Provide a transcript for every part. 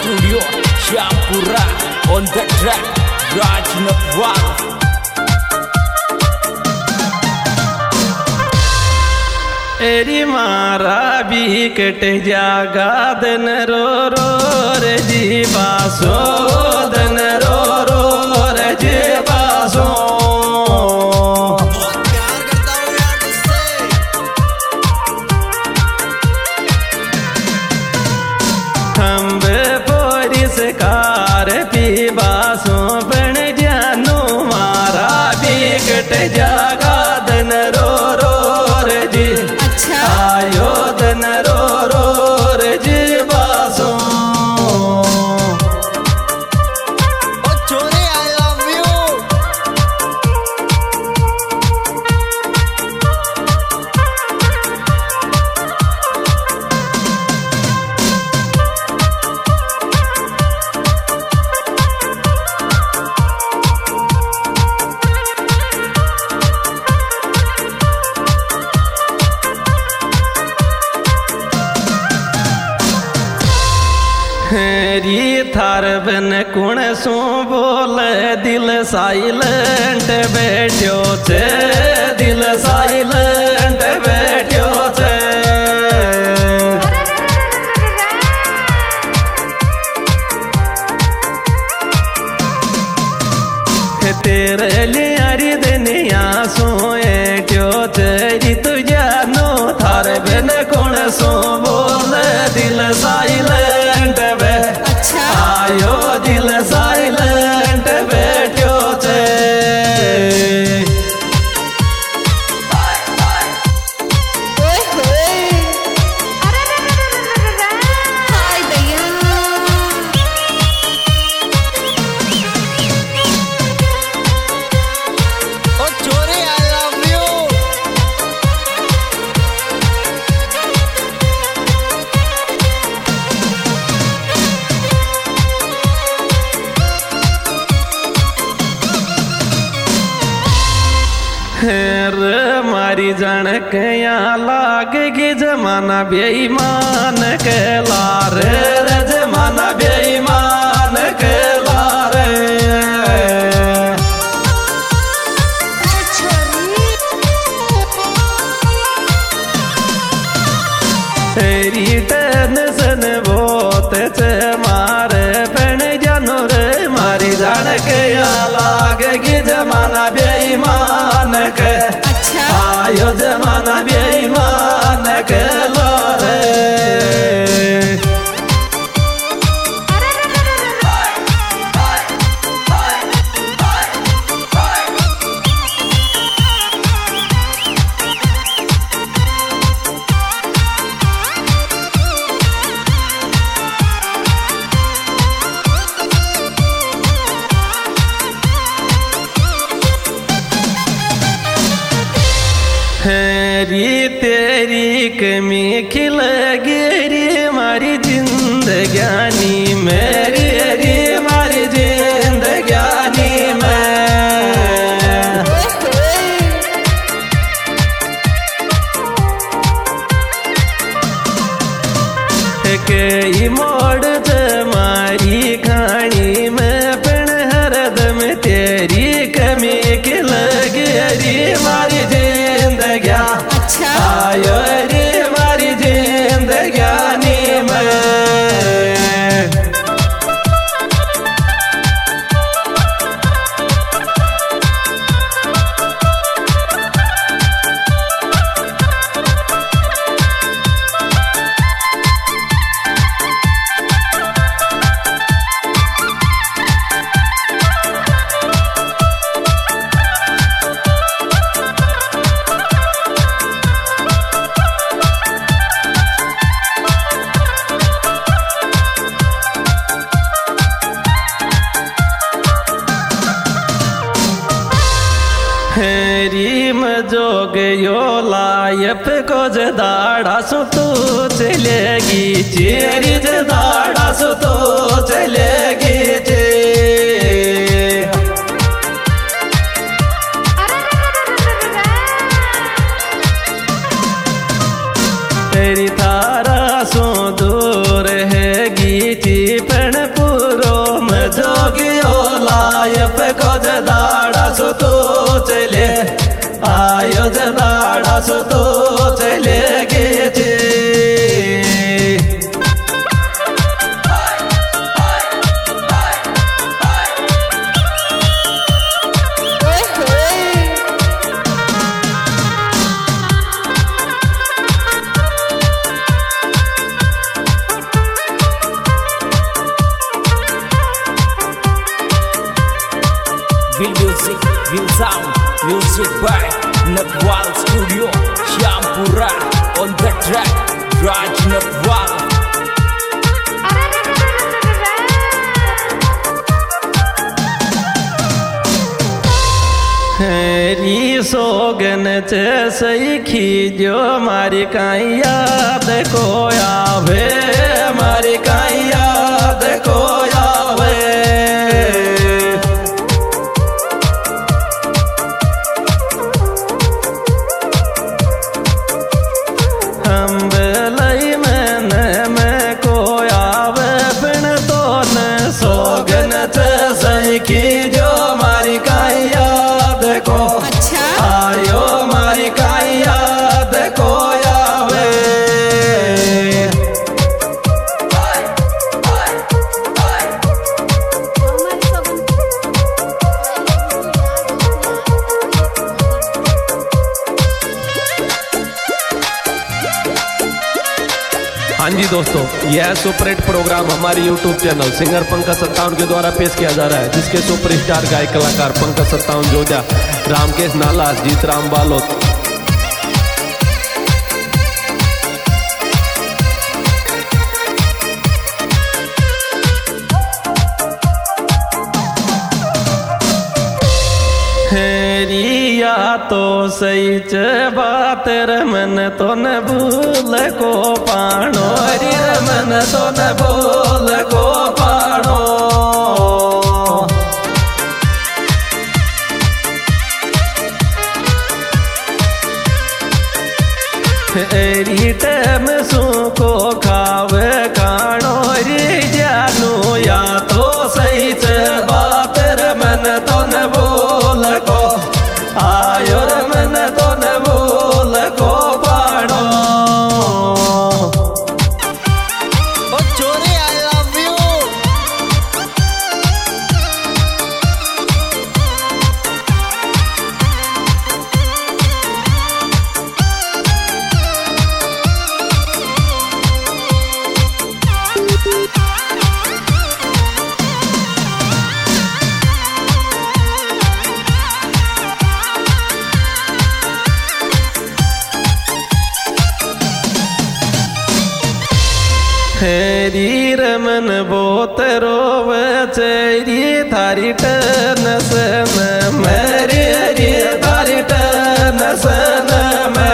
Studio Syampura on the track Raj Natwal. एरी मारा भी cut जागा दन रो रो रे जी बासो दन रो रो रे जी बासो हम पोरिस कार पी बासो बन जानू मारा भी कट जागा दन रो रो रे जी आयो दन रो रो रे जी बासो छोरे आई लव यू। री थार बन कुण सो बोल दिल साइलेंट बैठो छे दिल साइलेंट बैठो छे तेरे लियारी दुनिया सोए ट्यो तेरी तू जानो थार बन कुण सो बोल दिल साइलेंट आयो दिल साइलेंट बैठो छे छोरे आई लव यू। मारी जान कया लागेगी जमाना बेईमान कहला रे जमाना बेईमान कहला रे तेरी टेंशन बहुत छे मारे पण जानो रे मारी जान कया लागेगी जमाना बेईमान के आयो जमाना बेईमान के लो रे री तेरी कमी खिल गिरी मारी जिंदगानी मेरी री मारी जिंदगानी में कई मोड़ मारी खानी में पण हरदम तेरी कमी खिल गिरी मारी जिंदगा आयो रे मारी जिंदगानी में रीम जोग यो लायप को जदाड़ा सो तू चलेगी चेरी जदाड़ा सो तू चलेगी चे तेरी थारा सो दूर है गीची पण सो तो चलेगी जी। Will music, will sound, music by Natwal Studio, Syampura on the track, Raj Natwal. री सोगन चे सही खीजो मारी काई याद को आवे, मारी काई याद को आवे। की जो मारी काई याद को आयो, मारी काई याद को आवे। हाँ जी दोस्तों, यह सुपरहिट प्रोग्राम हमारे YouTube चैनल सिंगर पंकज 57 के द्वारा पेश किया जा रहा है, जिसके सुपरस्टार गायक कलाकार पंकज 57 जोजा, रामकेश नालास, जीतराम बालोत। रिया तो सही च बात रमन तो न भूल को पाणो, रे रमन तो न भूल को पाणो। री टैम सू को खावे खाणो, रे जानू या तो सही च बात रमन तो न भूल को आयो, रमन तो न भूल को पाणो। ओ चोरी आई लव यू। री रमन बोत रोवे चेरी थारी टन सन, मेरी री थारी टन सन में।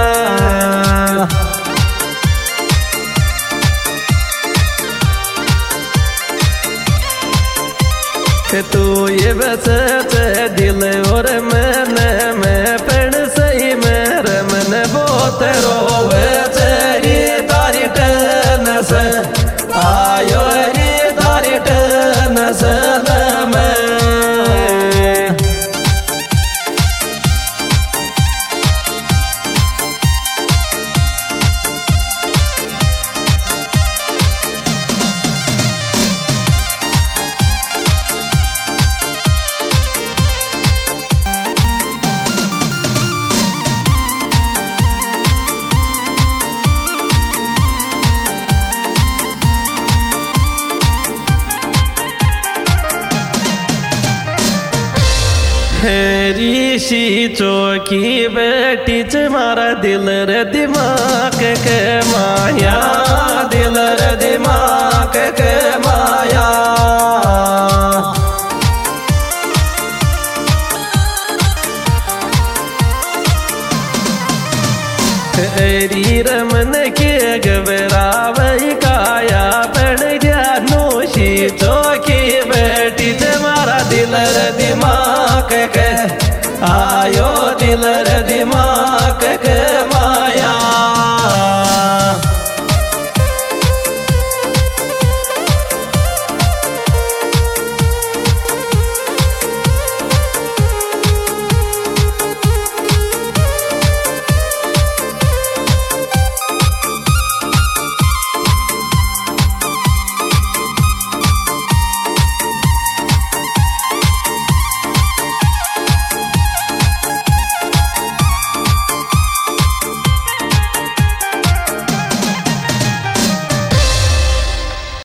तू ये बस दिल और मन में पेड़ सही में रमन बोत रोवे चेरी थारी टन सन आयो, रे थारी टन सन में। ऋषि चौकी बेटी च मारा दिल रे दिमाग के माया, दिल रे दिमाग के माया। री रमन के घबरावई काया पड़ गया नोशी चौकी बेटी च मारा दिल रे दिमाग के आयो, दिल रे दिमाग